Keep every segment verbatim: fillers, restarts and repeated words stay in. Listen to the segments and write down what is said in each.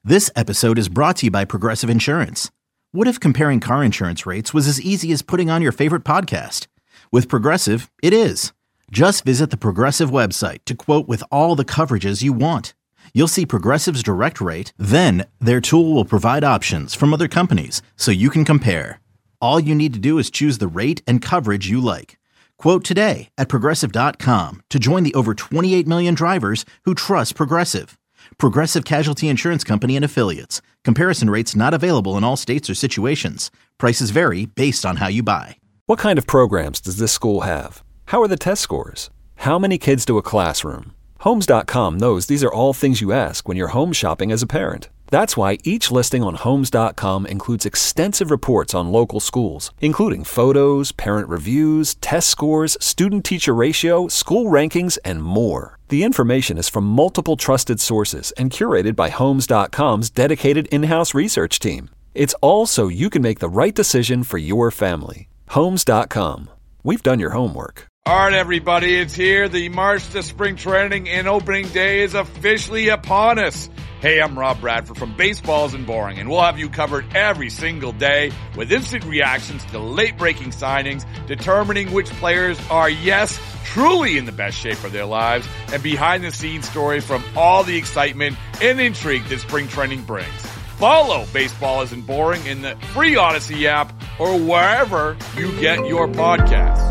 This episode is brought to you by Progressive Insurance. What if comparing car insurance rates was as easy as putting on your favorite podcast? With Progressive, it is. Just visit the Progressive website to quote with all the coverages you want. You'll see Progressive's direct rate, then their tool will provide options from other companies so you can compare. All you need to do is choose the rate and coverage you like. Quote today at Progressive dot com to join the over twenty-eight million drivers who trust Progressive. Progressive Casualty Insurance Company and Affiliates. Comparison rates not available in all states or situations. Prices vary based on how you buy. What kind of programs does this school have? How are the test scores? How many kids do a classroom? Homes dot com knows these are all things you ask when you're home shopping as a parent. That's why each listing on Homes dot com includes extensive reports on local schools, including photos, parent reviews, test scores, student-teacher ratio, school rankings, and more. The information is from multiple trusted sources and curated by Homes dot com's dedicated in-house research team. It's all so you can make the right decision for your family. Homes dot com. We've done your homework. All right, everybody, it's here. The March to Spring Training and Opening Day is officially upon us. Hey, I'm Rob Bradford from Baseball Isn't Boring, and we'll have you covered every single day with instant reactions to late-breaking signings, determining which players are, yes, truly in the best shape of their lives, and behind-the-scenes stories from all the excitement and intrigue that spring training brings. Follow Baseball Isn't Boring in the free Odyssey app or wherever you get your podcasts.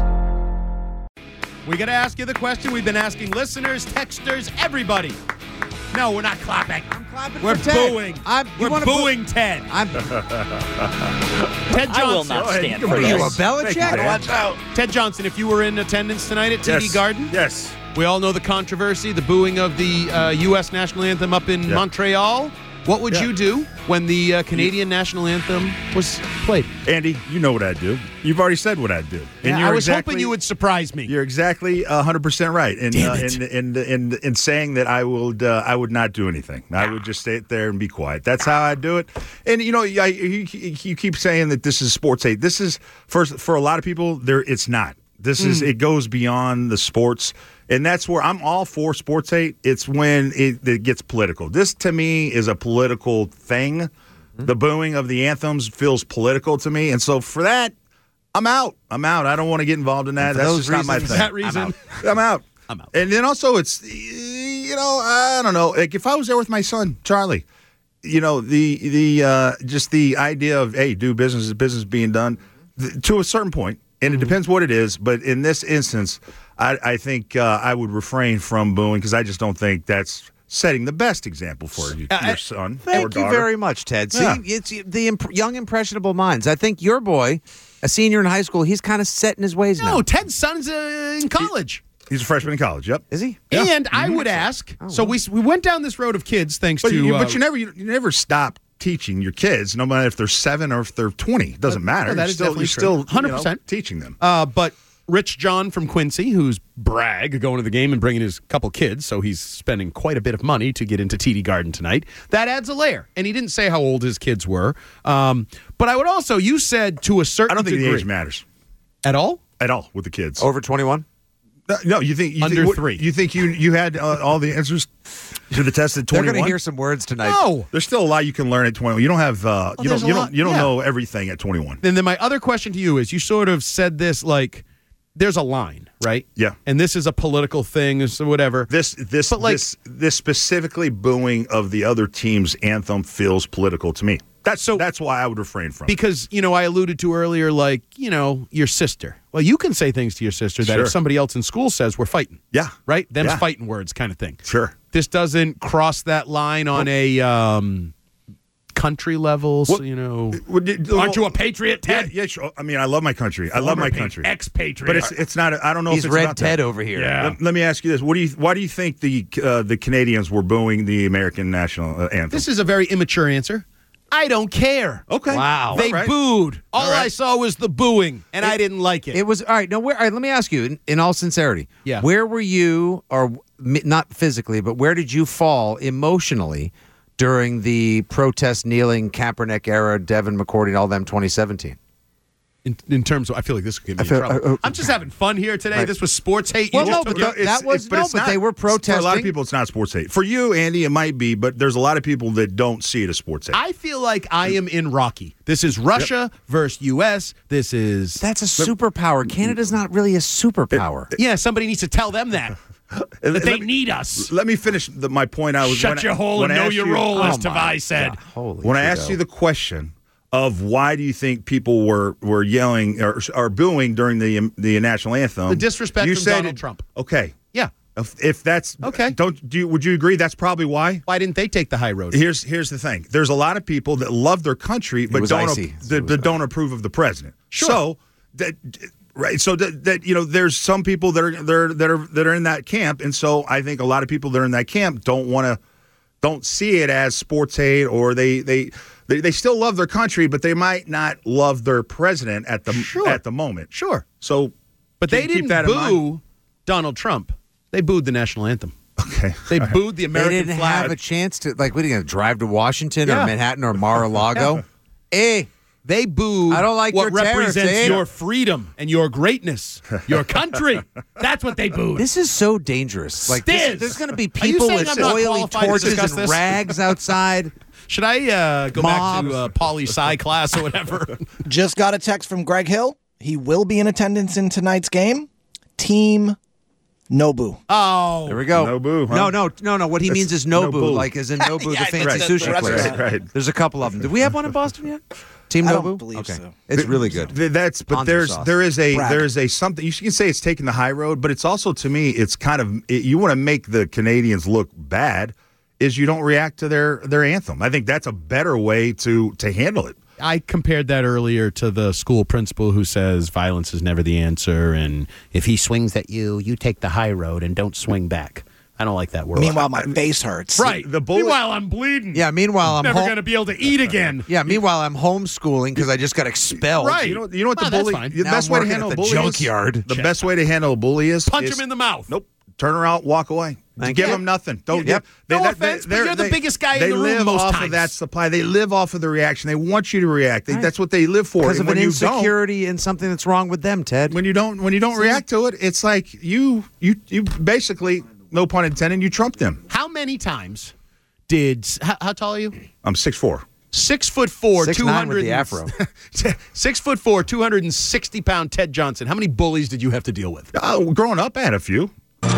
We got to ask you the question we've been asking listeners, texters, everybody. No, we're not clapping. I'm clapping We're for Ted. booing. I'm, we're booing boo- Ted. I'm, Ted Johnson. I will not stand for Are you a this. Belichick? Watch out. Ted Johnson, if you were in attendance tonight at T D Yes. Garden. Yes. We all know the controversy, the booing of the uh, U S national anthem up in Yeah. Montreal. What would Yeah. you do when the uh, Canadian national anthem was played? Andy, you know what I'd do. You've already said what I'd do. And Yeah, you're I was exactly, hoping you would surprise me. You're exactly one hundred percent right in, Damn uh, it. in, in, in, in saying that I would uh, I would not do anything. I would just stay there and be quiet. That's how I do it. And, you know, I, you, you keep saying that this is sports hate. This is, first, for a lot of people, there it's not. This is, it goes beyond the sports. And that's where I'm all for sports hate. It's when it, it gets political. This, to me, is a political thing. Mm-hmm. The booing of the anthems feels political to me. And so for that, I'm out. I'm out. I don't want to get involved in that. That's just not my thing. That reason. I'm out. I'm out. And then also it's, you know, I don't know. Like if I was there with my son, Charlie, you know, the, the uh, just the idea of, hey, do business is business being done th- to a certain point. And it depends what it is, but in this instance, I, I think uh, I would refrain from booing because I just don't think that's setting the best example for you, Uh, your son or Thank you daughter. very much, Ted. See, Yeah. it's the imp- young, impressionable minds. I think your boy, a senior in high school, he's kind of set in his ways now. No, Ted's son's uh, in college. He's a freshman in college. Yep. Is he? Yeah. And I would ask, so we we went down this road of kids thanks But, to... you, uh, but you never you, you never stop teaching your kids, no matter if they're seven or if they're twenty. It doesn't matter. well, that you're is still, definitely you're true. still one hundred you know, percent. teaching them. Uh, but Rich John from Quincy, who's brag going to the game and bringing his couple kids, so he's spending quite a bit of money to get into T D Garden tonight. That adds a layer. And he didn't say how old his kids were. Um, but I would also, you said to a certain I don't think degree. the age matters At all? at all with the kids. Over twenty-one? No, no, you think you Under think, what- three. You think you you had uh, all the answers to the test at They're twenty-one? going to hear some words tonight. No. There's still a lot you can learn at twenty-one. You don't have uh, Oh, you there's don't a you lot, don't you don't yeah. know everything at twenty-one. And then my other question to you is, you sort of said this like, there's a line, right? Yeah. And this is a political thing, so whatever. This this But, like- this this specifically booing of the other team's anthem feels political to me. That's So- that's why I would refrain from it. Because, you know, I alluded to earlier, like, you know, your sister. Well, you can say things to your sister that Sure. if somebody else in school says we're fighting. Yeah. Right? Them's Yeah. fighting words kind of thing. Sure. This doesn't cross that line on a um, country level, so, What- you know. Would it- Aren't you a patriot, Yeah, Ted? yeah, sure. I mean, I love my country. I love Former my pa- country. Expatriate. But it's it's not. I don't know He's if it's Red about Ted that. over here. Yeah. Let, let me ask you this: What do you why do you think the uh, the Canadians were booing the American national uh, anthem? This is a very immature answer. I don't care. okay. Wow. They All right. booed. All, All right. I saw was the booing, and I didn't like it. It was all right. No, where? All right, let me ask you, in, in all sincerity, Yeah. where were you, or m- not physically, but where did you fall emotionally during the protest, kneeling, Kaepernick era, Devin McCourty, and all them twenty seventeen? In, in terms of, I feel like this could get me in feel- trouble. uh, uh, I'm just having fun here today. Right. This was sports hate. Well, You no, just but took the- it- that was- no, it's but they were For a lot of protesting. people, it's not sports hate. For you, Andy, it might be, but there's a lot of people that don't see it as sports hate. I feel like I am in Rocky. This is Russia versus U S. This is That's a superpower. Canada's not really a superpower. yeah. Somebody needs to tell them that that Let they me- need us. Let me finish the, my point. I was Shut when your I, hole when and I know asked your you- role, as Oh, my Tavai said. God. Holy When I Trudeau. asked you the question of why do you think people were, were yelling or, or booing during the the national anthem, The disrespect you from said Donald it- Trump. Okay, Yeah. if, if that's Okay. don't do you, would you agree that's probably why? Why didn't they take the high road? Here's here's the thing. There's a lot of people that love their country but was don't icy. ap- that, that don't approve of the president. Sure. So that right. So that, that you know, there's some people that are that are that are that are in that camp, and so I think a lot of people that are in that camp don't want to don't see it as sports hate, or they they. They, they still love their country, but they might not love their president at the Sure. at the moment. Sure. So, But can they you keep didn't that in mind? boo Donald Trump. They booed the national anthem. Okay. They booed the They American didn't flag. have a chance to, like, what are you going to drive to Washington Yeah. or Manhattan or Mar-a-Lago? Hey, They booed I don't like what your tariffs, represents eh? your freedom and your greatness, your country. That's what they booed. this is so dangerous. Like, this- Stiz. there's going to be Are you people saying with I'm not oily qualified to torches discuss and this? rags outside. Should I uh, go back Mobs. to uh, poli sci class or whatever? Just got a text from Greg Hill. He will be in attendance in tonight's game. Team Nobu. Oh, There we go. Nobu, huh? No, no, no, no. What he That's means is Nobu, Nobu. like as in Nobu, Yeah, the fancy right. sushi The place. restaurant. Right, right. There's a couple of them. Do we have one in Boston yet? Team I Nobu? don't believe okay. so. It's really good. Th- That's but Ponzu there's sauce. there is a Brag. there is a something you can say it's taking the high road, but it's also to me it's kind of it, you want to make the Canadians look bad is you don't react to their their anthem. I think that's a better way to to handle it. I compared that earlier to the school principal who says violence is never the answer, and if he swings at you, you take the high road and don't swing back. I don't like that word. Meanwhile, my face hurts. right. the bully- Meanwhile, I'm bleeding. Yeah, meanwhile, I'm never home- going to be able to eat again. Yeah, meanwhile, I'm homeschooling because I just got expelled. Right. You know you know what Well, the that's bully fine. the Now best I'm way to working handle at a the bully junkyard. is the best way to handle a bully is Punch is- him in the mouth. Nope. Turn around, walk away. Thank Give you. them nothing. Don't Yep. they, No they, offense, but they're- you're the they- biggest guy in they the room live most off times. of that supply. They live off of the reaction. They want you to react. They, Right. That's what they live for. Because And of an when you don't, insecurity and something that's wrong with them, Ted. when you don't when you don't react to it, it's like you you you basically, no pun intended, you trump them. How many times did how, how tall are you? I'm six four. Six foot four, Six two nine with hundred. the afro. Six foot four, two hundred and sixty pound Ted Johnson. How many bullies did you have to deal with? Uh, growing up, I had a few. Yeah,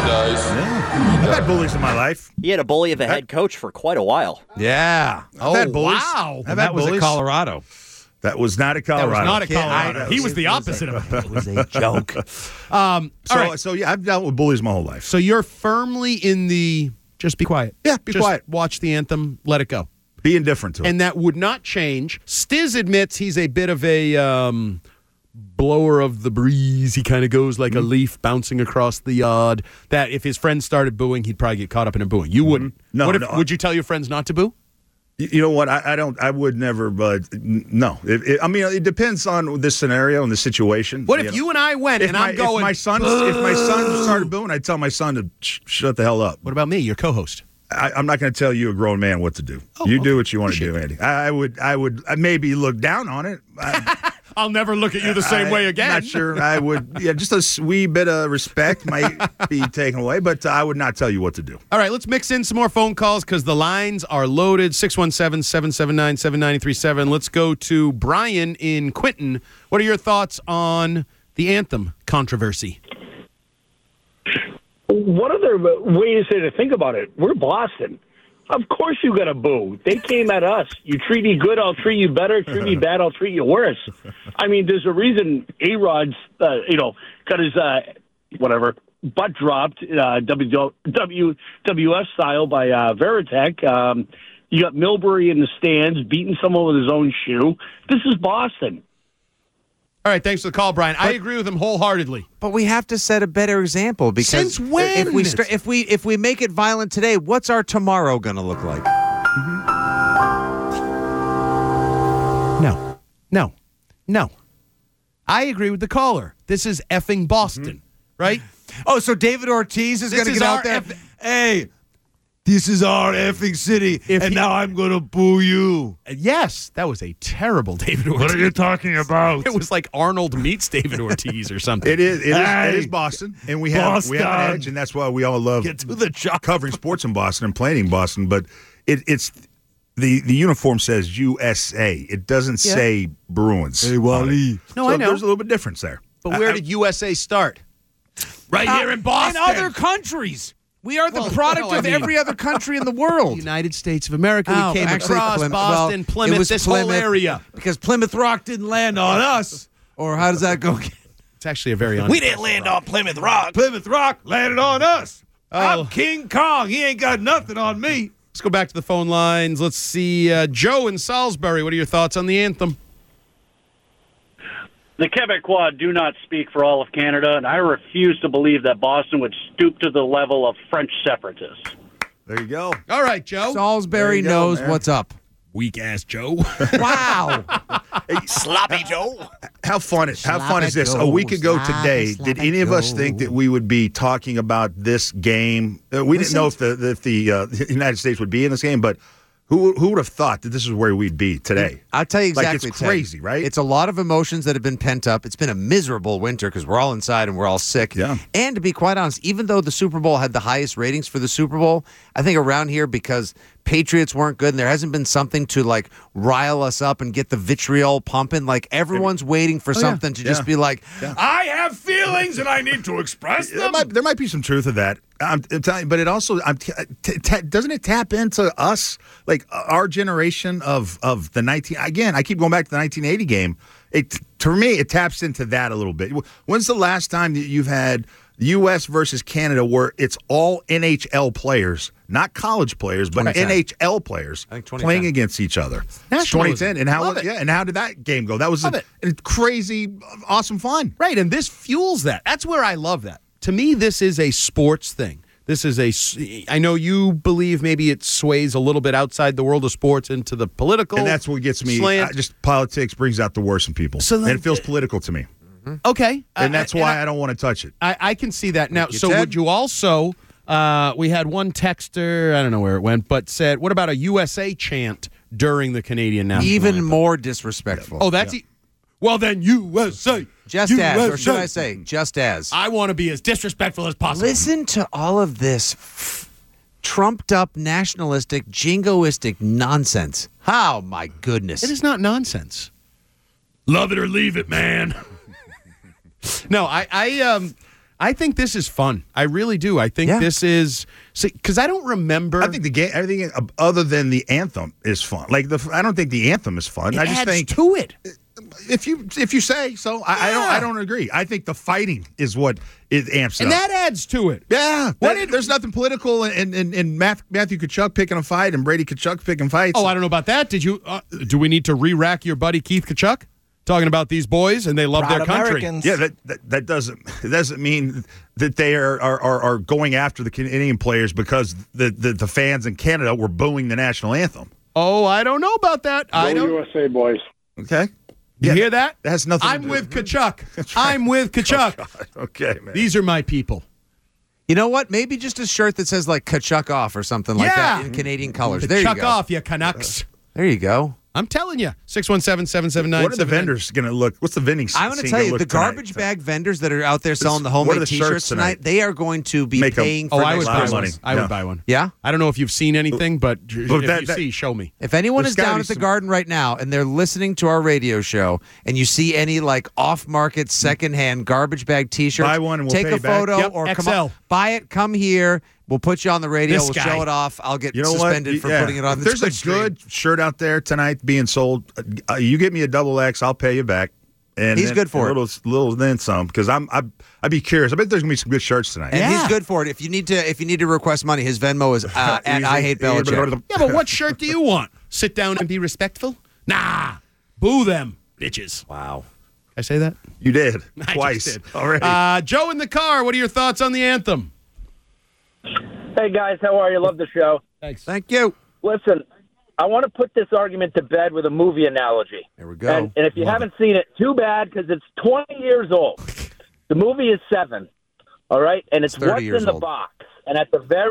yeah. I've had bullies in my life. He had a bully of a head coach for quite a while. Yeah. I've had Oh, bullies. wow. I've that had was bullies. in Colorado. That was not a That Colorado. was not a Kid, I- Colorado. He was the opposite of a It was a joke. Um, So, all right. so yeah, I've dealt with bullies my whole life. So you're firmly in the just be quiet. Yeah, be Just quiet. Watch the anthem. Let it go. Be indifferent to it. And that would not change. Stiz admits he's a bit of a um, blower of the breeze. He kind of goes like a leaf bouncing across the yard. That if his friends started booing, he'd probably get caught up in a booing. You wouldn't. No, What if, no. Would you tell your friends not to boo? You you know what? I, I don't. I would never. But n- no. It, it, I mean, it depends on the scenario and the situation. What if know. you and I went If and my, I'm going? if my son, if my son started booing, I'd tell my son to sh- shut the hell up. What about me, your co-host? I, I'm not going to tell you, a grown man, what to do. Oh, you okay. do what you want to do, Andy. I, I would. I would. I maybe look down on it. I, I'll never look at you the same I- way again. Not sure. I would. Yeah, just a wee bit of respect might be taken away, but I would not tell you what to do. All right, let's mix in some more phone calls because the lines are loaded. six one seven, seven seven nine, seven nine three seven. Let's go to Brian in Quinton. What are your thoughts on the anthem controversy? What other way is there to think about it? We're Boston. Of course you got to boo. They came at us. You treat me good, I'll treat you better. Treat me bad, I'll treat you worse. I mean, there's a reason A-Rod's, uh, you know, got his, uh, whatever, butt dropped, uh, W W F style by uh, Veritech. Um, you got Milbury in the stands beating someone with his own shoe. This is Boston. All right, thanks for the call, Brian. I agree with him wholeheartedly. But we have to set a better example because Since when? if we start, if we if we make it violent today, what's our tomorrow going to look like? No, no, no. I agree with the caller. This is effing Boston, right? Oh, so David Ortiz is This going to is get our out there. F- hey, this is our effing city, If and he- now I'm going to boo you. Yes, that was a terrible David Ortiz. What are you talking about? It was like Arnold meets David Ortiz or something. It is. It is, Hey, it is Boston, and we have we have an Boston. edge, and that's why we all love Get to the job. covering sports in Boston and playing in Boston. But it, it's the the uniform says U S A. It doesn't Yeah. say Bruins. Hey, Wally. No, So I know. There's a little bit difference there. But where I- did U S A start? Right here in Boston. In other countries. We are the Well, product no, I of mean- every other country in the world. United States of America. Oh, We came actually, across Plymouth- Boston, well, Plymouth, it was this Plymouth, whole area. Because Plymouth Rock didn't land on us. Or how does that go? It's actually a very. We didn't land on Plymouth Rock. Plymouth Rock landed on us. Oh. I'm King Kong. He ain't got nothing on me. Let's go back to the phone lines. Let's see. Uh, Joe in Salisbury, what are your thoughts on the anthem? The Quebecois do not speak for all of Canada, and I refuse to believe that Boston would stoop to the level of French separatists. There you go. All right, Joe. Salisbury There you go, knows man. what's up. Weak ass Joe. Wow. Sloppy Joe. How fun is how fun is this? Sloppy A week Joe, ago sloppy, today, did sloppy any of us Joe. think that we would be talking about this game? Uh, we didn't know if the if the, uh, the United States would be in this game, but who who would have thought that this is where we'd be today? I'll tell you Like, exactly. it's Ted. crazy, right? It's a lot of emotions that have been pent up. It's been a miserable winter because we're all inside and we're all sick. Yeah. And to be quite honest, even though the Super Bowl had the highest ratings for the Super Bowl, I think around here because Patriots weren't good and there hasn't been something to like rile us up and get the vitriol pumping. Like everyone's waiting for something to just Yeah. be like, I have feelings and I need to express There them. might, there might be some truth to that. I'm, I'm telling you, but it also I'm, t- t- t- doesn't it tap into us, like our generation of of the nineteen. Again, I keep going back to the nineteen eighty game. It to me, it taps into that a little bit. When's the last time that you've had U S versus Canada where it's all N H L players, not college players, but twenty ten. N H L players I think twenty ten. playing against each other? Nationalism. twenty ten, and how Love it. yeah, and how did that game go? That was Love a, it. a crazy, awesome fun. Right, and this fuels that. That's where I love that. To me, this is a sports thing. This is a. s- I know you believe maybe it sways a little bit outside the world of sports into the political. And that's what gets me. slant. I, just politics brings out the worst in people, So and then- it feels political to me, Okay, and that's Uh, why I, I don't want to touch it. I, I can see that now. you, So Ted. would you also? Uh, we had one texter. I don't know where it went, but said, "What about a U S A chant during the Canadian national Even anthem?" more disrespectful. Oh, that's e- well then U S A. just U as, or S A. should I say, just as. I want to be as disrespectful as possible. Listen to all of this f- trumped up, nationalistic, jingoistic nonsense. Oh, my goodness. It is not nonsense. Love it or leave it, man. no, I, I, um, I think this is fun. I really do. I think Yeah. this is because I don't remember. I think the game, everything other than the anthem is fun. Like the, I don't think the anthem is fun. it I just adds think to it. if you if you say so, I, I don't I don't agree. I think the fighting is what it amps it And up. that adds to it. Yeah, What that- did- there's nothing political in in, in Math, Matthew Kachuk picking a fight and Brady Kachuk picking fights. Oh, I don't know about that. Did you? Uh, do we need to re-rack your buddy Keith Kachuk talking about these boys and they love Proud their country? Americans. Yeah, that, that that doesn't that doesn't mean that they are are, are, are going after the Canadian players because the, the the fans in Canada were booing the national anthem. Oh, I don't know about that. I Go don't. U S A, boys. Okay, You Yeah, hear that? that has nothing to I'm do with with- Kachuk. I'm with Kachuk. okay, man. These are my people. You know what? Maybe just a shirt that says like Kachuk off or something like Yeah. that in Canadian colors. There you Chuck go. off, you Canucks. There you go. I'm telling you. six one seven, seven seven nine What are the vendors going to look? What's the vending? I'm going to scene tell gonna you, look the tonight? garbage bag vendors that are out there selling the what are homemade the shirts T-shirts tonight, tonight? they are going to be Make 'em- paying Oh, for I next would lot buy of year's one. money. I would Yeah. buy one. Yeah? I don't know if you've seen anything, but if that- you that- see, show me. If anyone There's is gotta down be at the some- garden right now and they're listening to our radio show and you see any like off-market secondhand garbage bag T-shirts, Buy one and we'll take pay a you back. photo Yep, or come X L. on, buy it, come here. We'll put you on the radio. This we'll guy. show it off. I'll get You know suspended what? for Yeah. putting it on If the there's Twitch a stream. good shirt out there tonight being sold, uh, you get me a double X, I'll pay you back. And He's then good for a it. little, little then some because I'm I, I'd be curious. I bet there's gonna be some good shirts tonight. And Yeah. he's good for it. If you need to, if you need to request money, his Venmo is uh, at I hate Belichick. Yeah, but what shirt do you want? Sit down and be respectful? Nah. Boo them, bitches. Wow. I say that? You did I twice just did. already. Uh, Joe in the car, what are your thoughts on the anthem? Hey, guys, how are you? Love the show. Thanks. Thank you. Listen, I want to put this argument to bed with a movie analogy. There we go. And, and if you Love haven't seen it, too bad, because it's twenty years old. The movie is Seven, all right? And it's, It's thirty what's years in the old. box. And at the very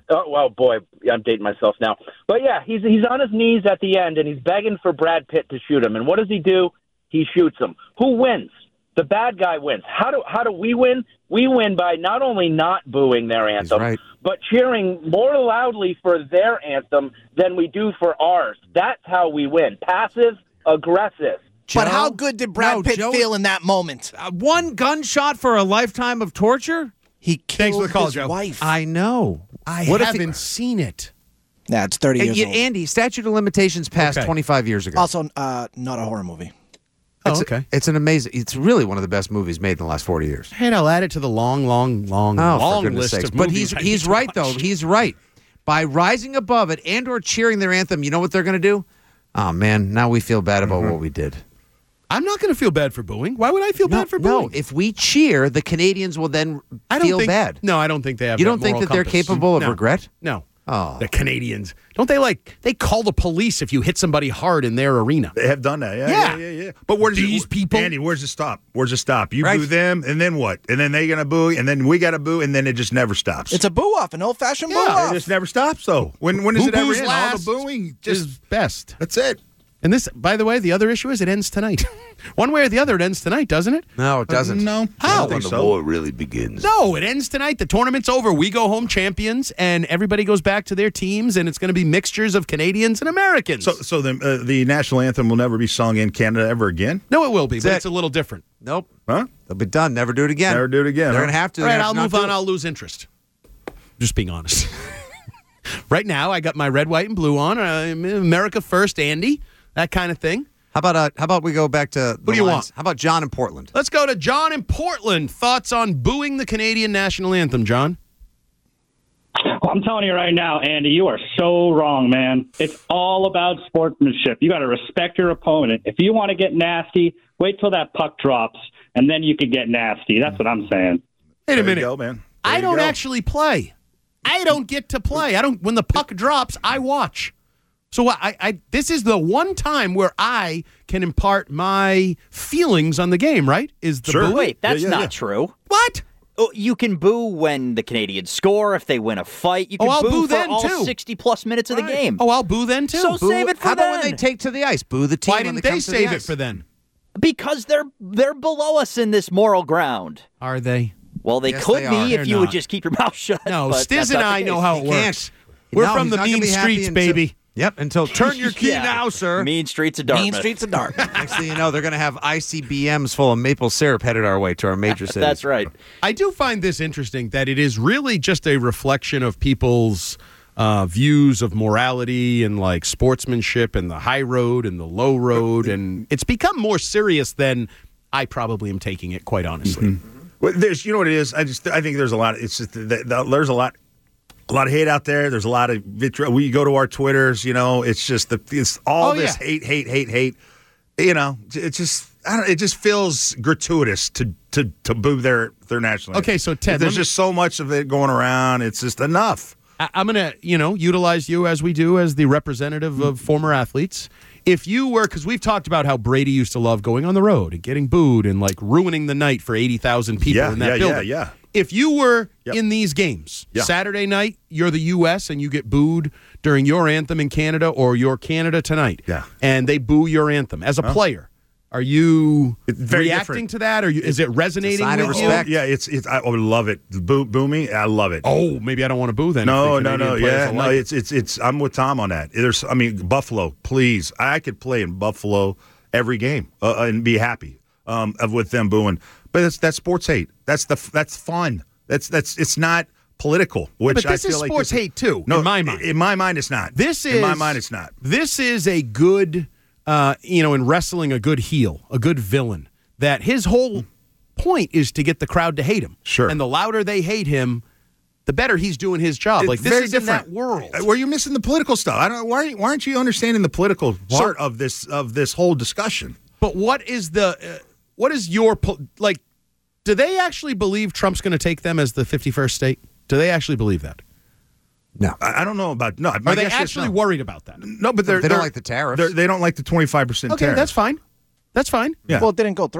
Oh, well, boy, I'm dating myself now. But, yeah, he's he's on his knees at the end, and he's begging for Brad Pitt to shoot him. And what does he do? He shoots him. Who wins? The bad guy wins. How do how do we win? We win by not only not booing their anthem, right. but cheering more loudly for their anthem than we do for ours. That's how we win. Passive, aggressive. But Joe? how good did Brad No, Pitt Joe- feel in that moment? Uh, one gunshot for a lifetime of torture? He Thanks for killed the call, his Joe. wife. I know. I What if he- haven't seen it. Yeah, it's thirty And years you- old. Andy, statute of limitations passed Okay. twenty-five years ago. Also, uh, not a horror movie. Oh, It's a- okay. it's an amazing. It's really one of the best movies made in the last forty years. And I'll add it to the long, long, long, Oh, long for goodness list sakes! of But movies he's I he's need to right though. watch. He's right. By rising above it and or cheering their anthem, you know what they're going to do? Oh man, now we feel bad about what we did. I'm not going to feel bad for booing. Why would I feel No, bad for no, booing? if we cheer, the Canadians will then I don't feel think, bad. No, I don't think they have. You that don't think moral that they're compass. capable of No. regret? No. Oh. The Canadians. Don't they like, they call the police if you hit somebody hard in their arena. They have done that. Yeah, Yeah. yeah, yeah. yeah. But where does These it, people- Andy, where's it stop? Where's it stop? You Right. boo them, and then what? And then they gonna boo, and then we gotta boo, and then it just never stops. It's a boo off, an old fashioned boo yeah, off. it just never stops. Though when when does Who it ever boos end? last All the booing just is best. that's it. And this, by the way, the other issue is it ends tonight. One way or the other, it ends tonight, doesn't it? No, it doesn't. No, How? I don't think the so. war really begins. No, it ends tonight. The tournament's over. We go home champions, and everybody goes back to their teams, and it's going to be mixtures of Canadians and Americans. So, so the uh, the national anthem will never be sung in Canada ever again. no, it will be, but That's it's a little different. Nope. Huh? They'll be done. Never do it again. Never do it again, They're huh? gonna have to. All right, They're I'll not move do on. it. I'll lose interest. Just being honest. Right now, I got my red, white, and blue on. Uh, America first, Andy. That kind of thing. How about uh, how about we go back to the What do you lines? want? How about John in Portland? Let's go to John in Portland. Thoughts on booing the Canadian national anthem, John? Well, I'm telling you right now, Andy, you are so wrong, man. It's all about sportsmanship. You got to respect your opponent. If you want to get nasty, wait till that puck drops, and then you can get nasty. That's what I'm saying. Wait a There minute. you go, man. There I you don't go. actually play. I don't get to play. I don't. When the puck drops, I watch. So I, I, this is the one time where I can impart my feelings on the game. Right? Is the Sure. booing? Wait, that's yeah, not yeah. true. What? Oh, you can boo when the Canadians score, if they win a fight. You can Oh, I'll boo, boo for then, all too. sixty-plus minutes of the Right. game. Oh, I'll boo then too. So Boo- save it for How about when then. they take to the ice? Boo the team. Why when didn't they, they come to the save it ice. for then? Because they're they're below us in this moral ground. Are they? Well, they Yes, could they be are. if They're you not. would just keep your mouth shut. No, but that's Stiz and not the I know case. how it He works. can't. We're No, from he's the not gonna mean be happy streets, until- baby. Yep. Until Turn your key Yeah. now, sir. Mean streets of Dartmouth. Mean streets of Dartmouth. Next thing you know, they're going to have I C B Ms full of maple syrup headed our way to our major cities. That's right. I do find this interesting that it is really just a reflection of people's uh, views of morality and like sportsmanship and the high road and the low road. And it's become more serious than I probably am taking it, quite honestly. Well, there's, you know what it is. I just, I think there's a lot. It's just the, the, there's a lot, a lot of hate out there. There's a lot of vitriol. We go to our Twitters. You know, it's just the, it's all Oh, this yeah. hate, hate, hate, hate. You know, it just, I don't. It just feels gratuitous to to to boo their their national. Okay, anthem. so, Ted, there's let me- just so much of it going around. It's just enough. I- I'm going to, you know, utilize you as we do as the representative of former athletes. If you were, because we've talked about how Brady used to love going on the road and getting booed and like ruining the night for eighty thousand people Yeah, in that yeah, building. yeah, yeah. If you were Yep. in these games, Yeah. Saturday night, you're the U S and you get booed during your anthem in Canada, or you're Canada tonight, Yeah. and they boo your anthem. As a player, are you It's very reacting different. to that? Or you, is it resonating sign of with respect. you? Yeah, it's it's. I would love it. Boo, boo me. I love it. Oh, maybe I don't want to boo then. if No, the no, Canadian no. players Yeah, don't no. like it. It's it's it's. I'm with Tom on that. There's, I mean, Buffalo. Please, I could play in Buffalo every game uh, and be happy um, of with them booing. But that's that's sports hate. That's the that's fun. That's that's it's not political. Which but this I feel is like sports this- hate too. No, in my mind. In my mind, it's not. This is in my mind, it's not. This is a good, uh, you know, in wrestling, a good heel, a good villain. That his whole point is to get the crowd to hate him. Sure. And the louder they hate him, the better he's doing his job. It's like this very is in different. that world. Uh, Where you're missing the political stuff. I don't. Why, why aren't you understanding the political part of this of this whole discussion? But what is the, uh, what is your po- like? Do they actually believe Trump's going to take them as the fifty-first state? Do they actually believe that? No. I, I don't know about no. my Are they guess is actually no. worried about that? No, but they're, They don't they're- like the tariffs. they're- They don't like the twenty-five percent Okay, tariff. that's fine. That's fine. Yeah. Well, it didn't go through.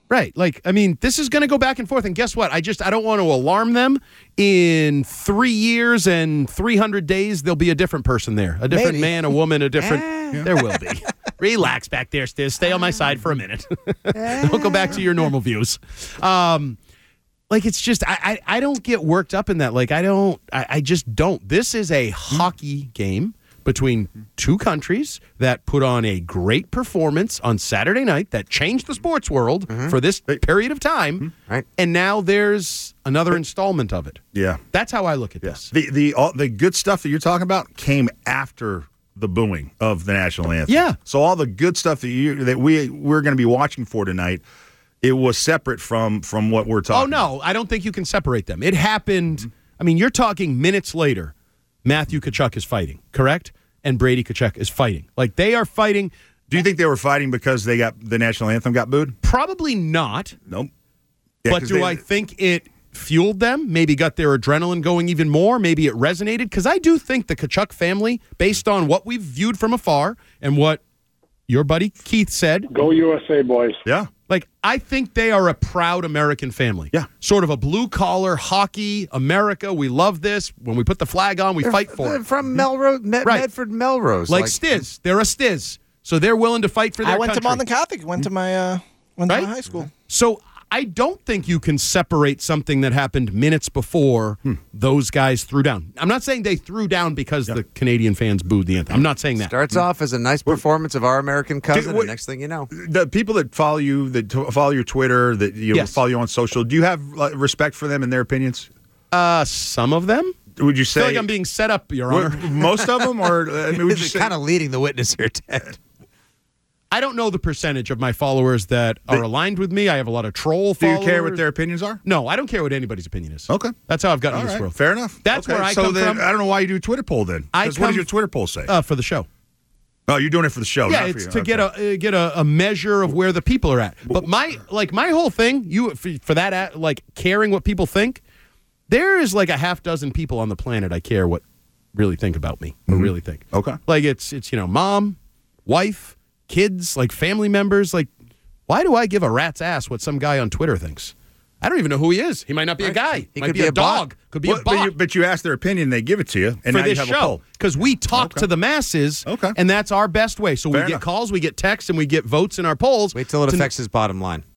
Right. Like, I mean, this is going to go back and forth. And guess what? I just, I don't want to alarm them. In three years and three hundred days, there'll be a different person there. A different Maybe. man, a woman, a different. Eh. There will be. Relax back there, Stiz. Stay on my side for a minute. Don't go back to your normal views. Um, like, it's just, I, I, I don't get worked up in that. Like, I don't, I, I just don't. This is a hockey game between two countries that put on a great performance on Saturday night that changed the sports world Mm-hmm. for this period of time. Right. And now there's another installment of it. Yeah. That's how I look at this. The the all, the good stuff that you're talking about came after the booing of the national anthem. Yeah. So all the good stuff that you that we we're going to be watching for tonight, it was separate from from what we're talking. Oh no, I don't think you can separate them. It happened. I mean, you're talking minutes later. Matthew Tkachuk is fighting, correct? And Brady Tkachuk is fighting. Like, they are fighting. Do you think they were fighting because they got the national anthem got booed? Probably not. Nope. Yeah, But 'cause do they- I think it fueled them? Maybe got their adrenaline going even more? Maybe it resonated? Because I do think the Tkachuk family, based on what we've viewed from afar and what your buddy Keith said. Go U S A, boys. Yeah. Like, I think they are a proud American family. Yeah. Sort of a blue-collar hockey America. We love this. When we put the flag on, we fight for They're it. from Melrose, Me- Right. Medford, Melrose. Like, Stiz. They're a Stiz. So they're willing to fight for their I went country. to Monmouth Catholic. Went to my uh, went Right? to my high school. So I don't think you can separate something that happened minutes before those guys threw down. I'm not saying they threw down because the Canadian fans booed the anthem. I'm not saying that. Starts off as a nice performance of our American cousin, Dude, what- and next thing you know. The people that follow you, that t- follow your Twitter, that you Yes. follow you on social, do you have like, respect for them and their opinions? Uh, some of them? Would you I say feel like I'm being set up, Your What- Honor. most of them, or I mean, would you say kind of leading the witness here, Ted. I don't know the percentage of my followers that are aligned with me. I have a lot of troll do you followers. care what their opinions are? No, I don't care what anybody's opinion is. Okay. That's how I've gotten All in this right, world. fair enough. That's Okay, where I so come then, from. I don't know why you do a Twitter poll then. I 'Cause what does come- your Twitter poll say? Uh, for the show. oh, you're doing it for the show. Yeah, not for it's you. to Okay. get a uh, get a, a measure of where the people are at. But my like my whole thing, you for, for that uh, like caring what people think. There is like a half dozen people on the planet I care what really think about me or really think. Okay. Like it's it's you know mom, wife, kids, like family members. Like, why do I give a rat's ass what some guy on Twitter thinks? I don't even know who he is. He might not be a guy. He might could be, be a, a bot. dog. Could be Well, a but, bot. you, but you ask their opinion, they give it to you, and for now you this have a show poll. because we talk Okay. to the masses, Okay. and that's our best way. So Fair we get enough. calls, we get texts, and we get votes in our polls. Wait till it to- affects his bottom line.